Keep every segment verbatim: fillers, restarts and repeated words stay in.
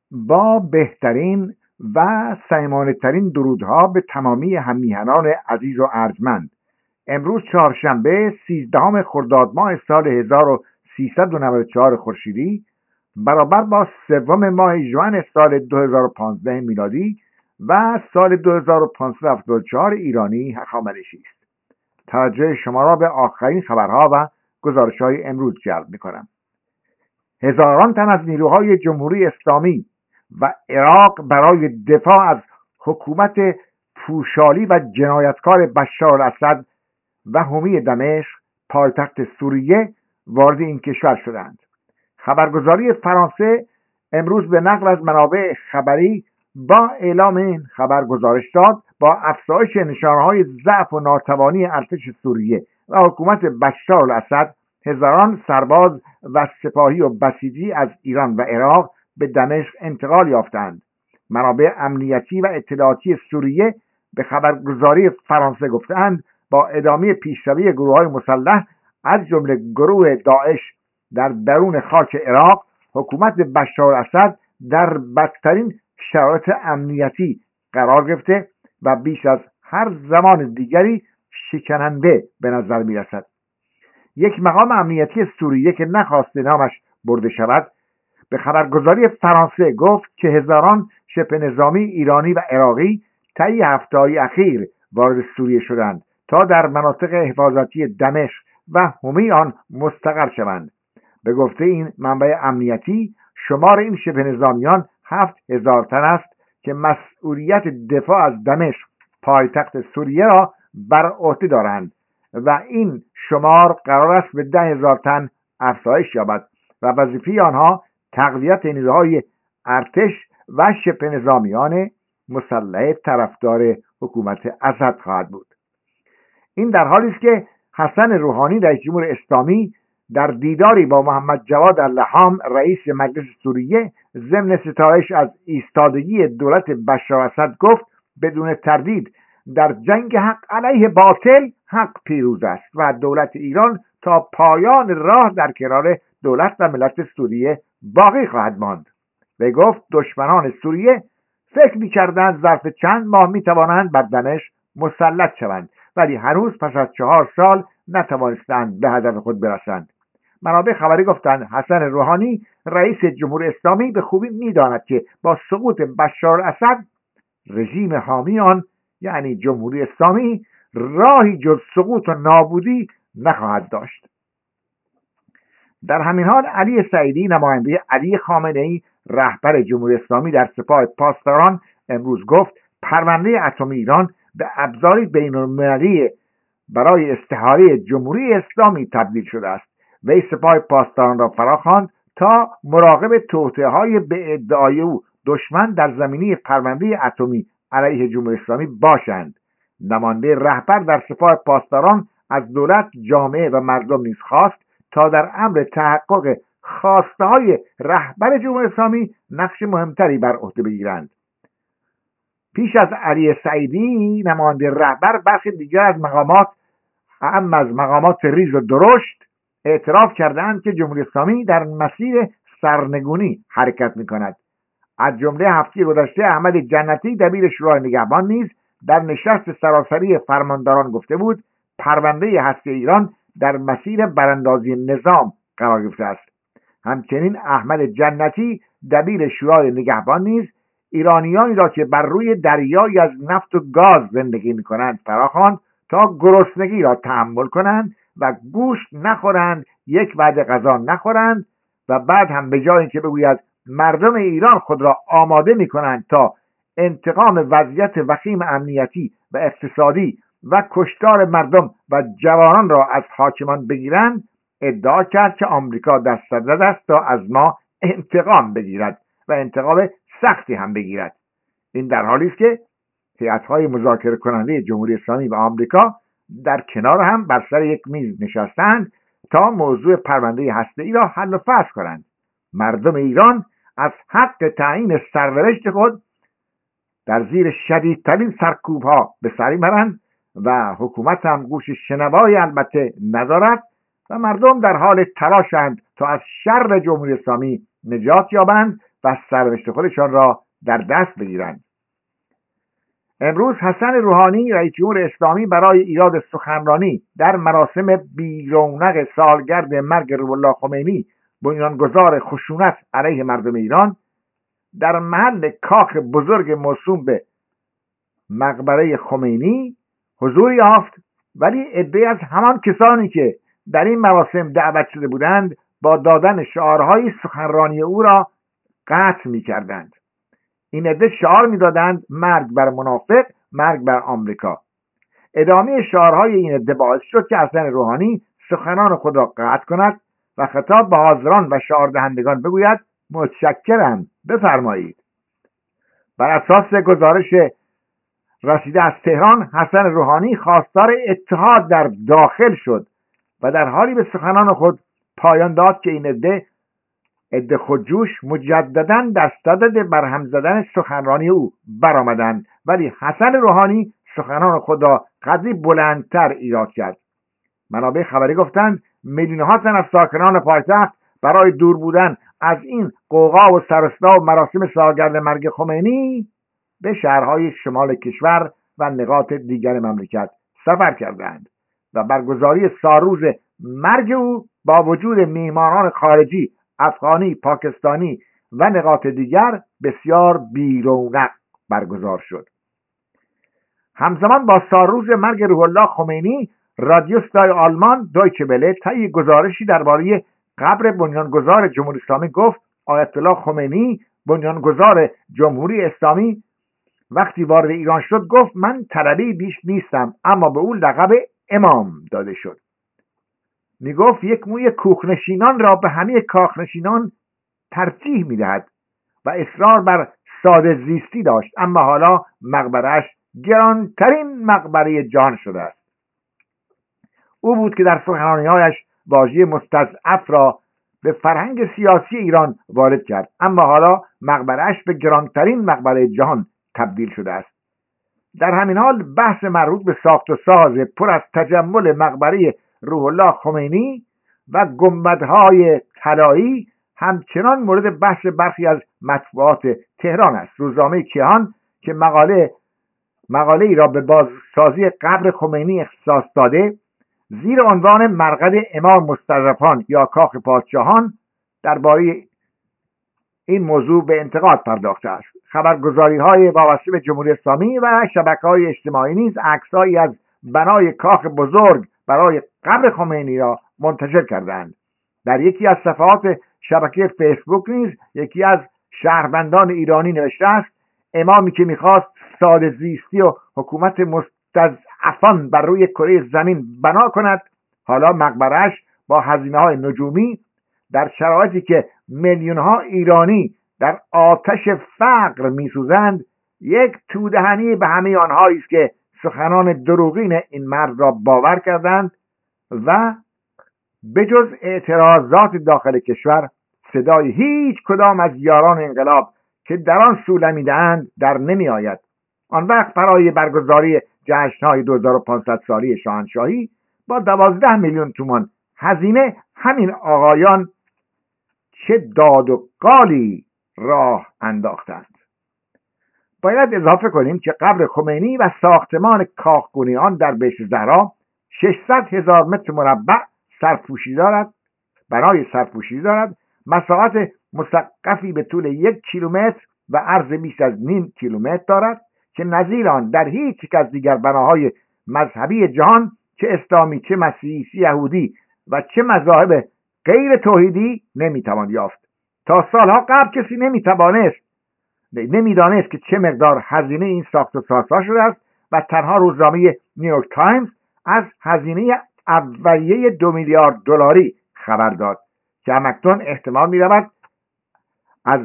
با بهترین و صمیمانه‌ترین درودها به تمامی هم‌میهنان عزیز و ارجمند. امروز چهارشنبه سیزدهم خرداد ماه سال هزار و سیصد و نود و چهار خورشیدی برابر با سوم ماه ژوئن سال دو هزار و پانزده میلادی و سال دو هزار و پانصد و هفتاد و چهار ایرانی هخامنشی است. توجه شما را به آخرین خبرها و گزارش‌های امروز جلب می‌کنم. هزاران تن از نیروهای جمهوری اسلامی و عراق برای دفاع از حکومت پوشالی و جنایتکار بشار الاسد و حمی دمشق پایتخت سوریه وارد این کشور شدند. خبرگزاری فرانسه امروز به نقل از منابع خبری با اعلام این خبر گزارش داد با افزایش نشانه‌های ضعف و ناتوانی ارتش سوریه و حکومت بشار الاسد، هزاران سرباز و سپاهی و بسیجی از ایران و عراق به دمشق انتقال یافتند. منابع امنیتی و اطلاعاتی سوریه به خبرگزاری فرانسه گفتند با ادامه پیشروی گروه‌های مسلح از جمله گروه داعش در درون خاک عراق، حکومت بشار الاسد در بدترین شرایط امنیتی قرار گرفته و بیش از هر زمان دیگری شکننده به نظر می رسد. یک مقام امنیتی سوریه که نخواسته نامش برده شود به خبرگزاری فرانسه گفت که هزاران شبه نظامی ایرانی و عراقی طی هفته‌های اخیر وارد سوریه شدند تا در مناطق حفاظتی دمشق و حمی آن مستقر شوند. به گفته این منبع امنیتی شمار این شبه نظامیان هفت هزار تن است که مسئولیت دفاع از دمشق پایتخت سوریه را بر عهده دارند و این شمار قرار است به ده هزار تن افزایش یابد و وظیفه آنها تقویت نیروهای ارتش و شبه نظامیان مسلح طرفدار حکومت اسد خواهد بود. این در حالی است که حسن روحانی رئیس جمهور اسلامی در دیداری با محمد جواد اللحام رئیس مجلس سوریه ضمن ستایش از ایستادگی دولت بشار الاسد گفت بدون تردید در جنگ حق علیه باطل حق پیروز است و دولت ایران تا پایان راه در کنار دولت و ملت سوریه باقی خواهد ماند. و گفت دشمنان سوریه فکر می‌کردند ظرف چند ماه می‌توانند بر دمشق مسلط شوند ولی هنوز پس از چهار سال نتوانستند به هدف خود برسند. منابع خبری گفتند حسن روحانی رئیس جمهور اسلامی به خوبی می‌داند که با سقوط بشار الاسد رژیم حامی آن یعنی جمهوری اسلامی راهی جز سقوط و نابودی نخواهد داشت. در همین حال علی سعیدی نماینده علی خامنه‌ای رهبر جمهوری اسلامی در سپاه پاسداران امروز گفت پرونده اتمی ایران به ابزاری بین‌المللی برای استعاره جمهوری اسلامی تبدیل شده است. وی سپاه پاسداران را فراخواند تا مراقب توطئه‌های به ادعای او دشمن در زمینه پرونده اتمی علیه جمهوری اسلامی باشند. نماینده رهبر در سپاه پاسداران از دولت، جامعه و مردم نیز خواست تا در امر تحقق خواسته‌های رهبر جمهوری اسلامی نقش مهمتری بر عهده بگیرند. پیش از علی سعیدی نماینده رهبر برخی دیگر از مقامات اهم از مقامات ریز و درشت اعتراف کردند که جمهوری اسلامی در مسیر سرنگونی حرکت می‌کند. از جمله هفته گذشته احمد جنتی دبیر شورای نگهبان نیز در نشست سراسری فرمانداران گفته بود پرونده هسته ایران در مسیر براندازی نظام قرار گرفته است. همچنین احمد جنتی دبیر شورای نگهبان نیز ایرانیانی را که بر روی دریایی از نفت و گاز زندگی می‌کنند فراخواند تا گرسنگی را تحمل کنند و گوشت نخورند، یک وعده غذا نخورند و بعد هم به جای اینکه بگوید مردم ایران خود را آماده می‌کنند تا انتقام وضعیت وخیم امنیتی و اقتصادی و کشتار مردم و جوانان را از حاکمان بگیرند، ادعا کرد که آمریکا در صدد است تا از ما انتقام بگیرد و انتقام سختی هم بگیرد. این در حالی است که هیئت‌های مذاکره کننده جمهوری اسلامی و آمریکا در کنار هم بر سر یک میز نشستند تا موضوع پرونده هسته‌ای را حل و فصل کنند. مردم ایران از حق تعیین سرنوشت خود در زیر شدیدترین سرکوب‌ها به سر می‌برند و حکومت هم گوش شنوایی البته ندارد و مردم در حال تلاشند تا از شر جمهوری اسلامی نجات یابند و سرنوشت خودشان را در دست بگیرند. امروز حسن روحانی رئیس جمهور اسلامی برای ایراد سخنرانی در مراسم بی‌رونق سالگرد مرگ روح الله خمینی، بنیانگذار خشونت علیه مردم ایران، در محل کاخ بزرگ موسوم به مقبره خمینی حضور یافت، ولی عده‌ای از همان کسانی که در این مراسم دعوت شده بودند با دادن شعارهای سخنرانی او را قطع می‌کردند. این عده شعار می‌دادند مرگ بر منافق، مرگ بر آمریکا. ادامه شعارهای این عده باعث شد که حسن روحانی سخنان خود را قطع کند و خطاب به حاضران و شعار دهندگان بگوید متشکرم، بفرمایید. بر اساس گزارش رسیده از تهران، حسن روحانی خواستار اتحاد در داخل شد و در حالی به سخنان خود پایان داد که این عده عده خودجوش مجددا در صدد برهم زدن سخنرانی او برآمدند، ولی حسن روحانی سخنان خود را قدری بلندتر ایراد کرد. منابع خبری گفتند میلیون‌ها تن از ساکنان پایتخت برای دور بودن از این غوغا و سر و صدا و مراسم سالگرد مرگ خمینی به شهرهای شمال کشور و نقاط دیگر مملکت سفر کردند و برگزاری سالروز مرگ او با وجود میهمانان خارجی، افغانی، پاکستانی و نقاط دیگر بسیار بی‌رونق برگزار شد. همزمان با سالروز مرگ روح الله خمینی، رادیو صدای آلمان دویچه وله طی گزارشی درباره قبر بنیانگذار جمهوری اسلامی گفت آیت الله خمینی بنیانگذار جمهوری اسلامی وقتی وارد ایران شد گفت من طلبی بیش نیستم، اما به او لقب امام داده شد. می گفت یک موی کوخنشینان را به همه کاخنشینان ترجیح می دهد و اصرار بر ساده زیستی داشت، اما حالا مقبرش گرانترین مقبره جهان شده است. او بود که در سخنرانی‌هایش واژه مستضعف را به فرهنگ سیاسی ایران وارد کرد، اما حالا مقبرش به گرانترین مقبره جهان تبدیل شده است. در همین حال بحث مربوط به ساخت و ساز پر از تجمل مقبره روح الله خمینی و گنبدهای طلایی همچنان مورد بحث برخی از مطبوعات تهران است. روزنامه کیهان که مقاله مقاله ای را به بازسازی قبر خمینی اختصاص داده، زیر عنوان مرقد امام مستضعفان یا کاخ پادشاهان درباره این موضوع به انتقاد پرداخته است. خبرگزاری‌های وابسته به جمهوری اسلامی و شبکه‌های اجتماعی نیز عکس‌هایی از بنای کاخ بزرگ برای قبر خمینی را منتشر کردند. در یکی از صفحات شبکه فیسبوک نیز یکی از شهروندان ایرانی نوشته است امامی که می‌خواست ساده زیستی و حکومت مستضعفان بر روی کره زمین بنا کند، حالا مقبرش با هزینه‌های نجومی در شرایطی که میلیون‌ها ایرانی در آتش فقر می‌سوزند یک تودهنی به همه آنهایی است که سخنان دروغین این مرد را باور کردند و به جز اعتراضات داخل کشور صدای هیچ کدام از یاران انقلاب که در آن سولمیده‌اند در نمی آید. آن وقت برای برگزاری جشن‌های دو هزار و پانصد سالی شاهنشاهی با دوازده میلیون تومان هزینه همین آقایان چه داد و قالی راه انداختند. باید اضافه کنیم که قبر خمینی و ساختمان کاخگونی آن در بهشت زهرا ششصد هزار متر مربع سرپوشی دارد، بنای سرپوشی دارد، مساحت مسقفی به طول یک کیلومتر و عرض بیش از نیم کیلومتر دارد که نظیر آن در هیچ یک از دیگر بناهای مذهبی جهان، چه اسلامی، چه مسیحی، چه یهودی و چه مذاهب غیر توحیدی نمیتوان یافت. تا سالها قبل کسی نمیتوانست نمیدانست که چه مقدار هزینه این ساخت و سازها شده است و تنها روزنامه نیویورک تایمز از هزینه اولیه دو میلیارد دلاری خبر داد که همکنون احتمال می‌رود از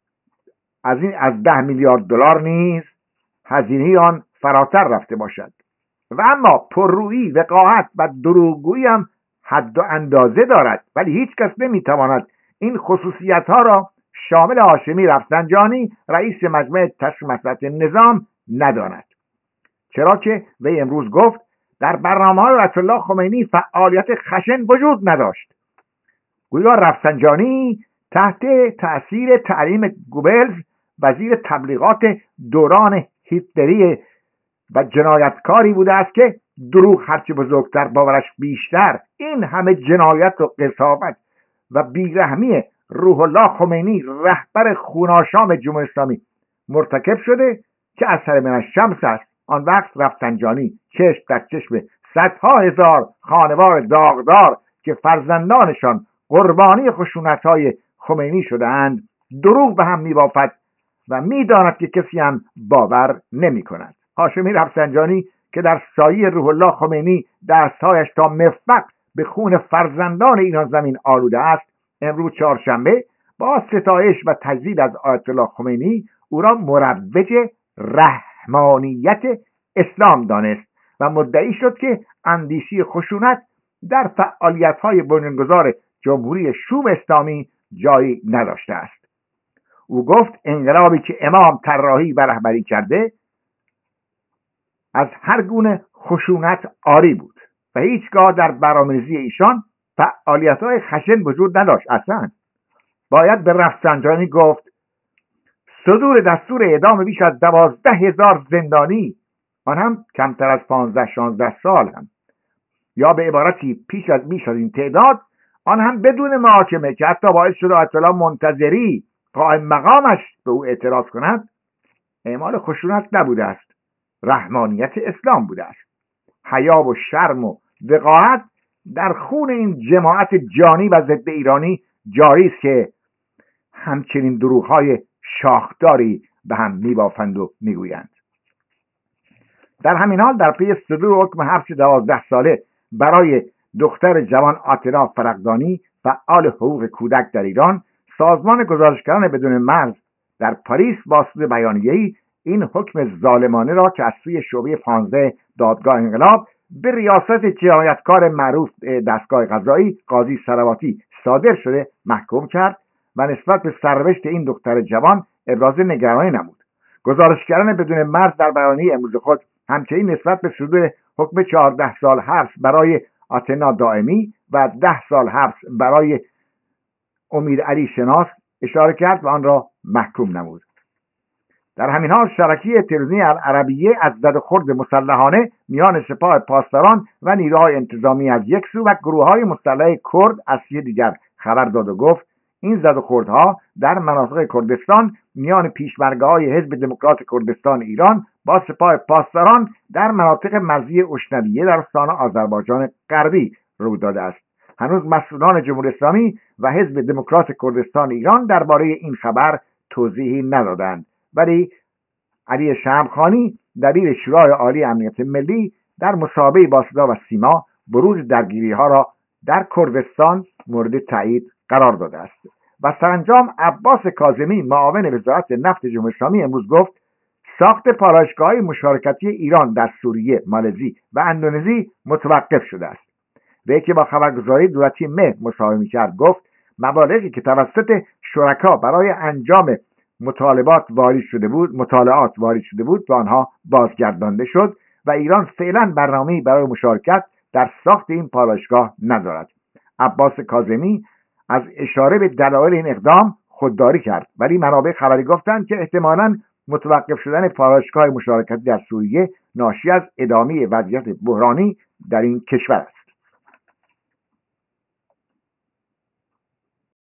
از این از ده میلیارد دلار نیز هزینه آن فراتر رفته باشد. و اما پررویی، وقاحت و دروغگویی هم حد و اندازه دارد، ولی هیچ کس نمیتواند این خصوصیت ها را شامل هاشمی رفسنجانی رئیس مجمع تشخیص مصلحت نظام نداند، چرا که وی امروز گفت در برنامه‌های آیت الله خمینی فعالیت خشن وجود نداشت. گویا رفسنجانی تحت تأثیر تعلیم گوبلز وزیر تبلیغات دوران هیتلری و جنایتکاری بوده است که دروغ هرچی بزرگتر باورش بیشتر. این همه جنایت و قساوت و بیرحمی روح الله خمینی رهبر خوناشام جمهوری اسلامی مرتکب شده که اثر من الشمس است. آن وقت رفسنجانی چشم در چشم صدها هزار خانوار داغدار که فرزندانشان قربانی خشونت‌های خمینی شده‌اند دروغ به هم می‌بافد و می‌داند که کسی هم باور نمی‌کند. هاشمی رفسنجانی که در سایه روح الله خمینی دستهایش تا مرفق به خون فرزندان ایران زمین آلوده است، امروز چهارشنبه با ستایش و تجدید از آیت الله خمینی او را مروج رحمانیت اسلام دانست و مدعی شد که اندیشه خشونت در فعالیت‌های بنیانگذار جمهوری شوم اسلامی جایی نداشته است. او گفت انقلابی که امام طراحی و رهبری کرده از هر گونه خشونت عاری بود و هیچگاه در برنامه‌ریزی ایشان فعالیت‌های خشن وجود نداشت. اصلا باید به رفسنجانی گفت صدور دستور اعدام بیش از دوازده هزار زندانی، آن هم کمتر از پانزده شانزده سال هم، یا به عبارتی پیش از بیش از این تعداد، آن هم بدون محاکمه، که حتی باعث شده آیت الله منتظری قائم مقامش به او اعتراض کند، اعمال خشونت نبوده است، رحمانیت اسلام بوده است. حیا و شرم و وقاحت در خون این جماعت جانی و ضد ایرانی جاری است که همچنین دروغ‌های شاخداری به هم میبافند و میگویند. در همین حال در پی صدور حکم حبس دوازده ساله برای دختر جوان آتنا فرقدانی فعال حقوق کودک در ایران، سازمان گزارشگران بدون مرز در پاریس با صدور بیانیه‌ای این حکم ظالمانه را که از سوی شعبه پانزده دادگاه انقلاب به ریاست جنایتکار معروف دستگاه قضایی قاضی ثروتی صادر شده محکوم کرد و نسبت به سرنوشت این دختر جوان ابراز نگرانی نمود. گزارشگران بدون مرز در بیانیه امروز خود همچنین نسبت به صدور حکم چهارده سال حبس برای آتنا دائمی و ده سال حبس برای امید علی شناس اشاره کرد و آن را محکوم نمود. در همین حال شبکه تلویزیونی العربیه از زد و خورد مسلحانه میان سپاه پاسداران و نیروهای انتظامی از یک سو و گروه‌های مسلح کرد از سوی دیگر خبر داد و گفت این زد و خوردها در مناطق کردستان میان پیشمرگه‌های حزب دموکرات کردستان ایران با سپاه پاسداران در مناطق مرزی اشنویه در استان آذربایجان غربی روی داده است. هنوز مسئولان جمهوری اسلامی و حزب دموکرات کردستان ایران درباره این خبر توضیحی ندادند، ولی علی شمخانی دبیر شورای عالی امنیت ملی در مصاحبه‌ای با صدا و سیما بروز درگیری‌ها را در کردستان مورد تایید قرار داده است. و سرانجام عباس کاظمی معاون وزارت نفت جمهوری اسلامی امروز گفت ساخت پالایشگاه‌های مشارکتی ایران در سوریه، مالزی و اندونزی متوقف شده است. وی که با خبرگزاری دولتی مه مصاحبه می‌کرد گفت مبالغی که توسط شرکا برای انجام مطالبات وارد شده بود مطالعات وارد شده بود به آنها بازگردانده شد و ایران فعلا برنامه‌ای برای مشارکت در ساخت این پالایشگاه ندارد. عباس کاظمی از اشاره به دلایل این اقدام خودداری کرد، ولی منابع خبری گفتند که احتمالاً متوقف شدن پالایشگاه مشارکتی در سوریه ناشی از ادامه وضعیت بحرانی در این کشور است.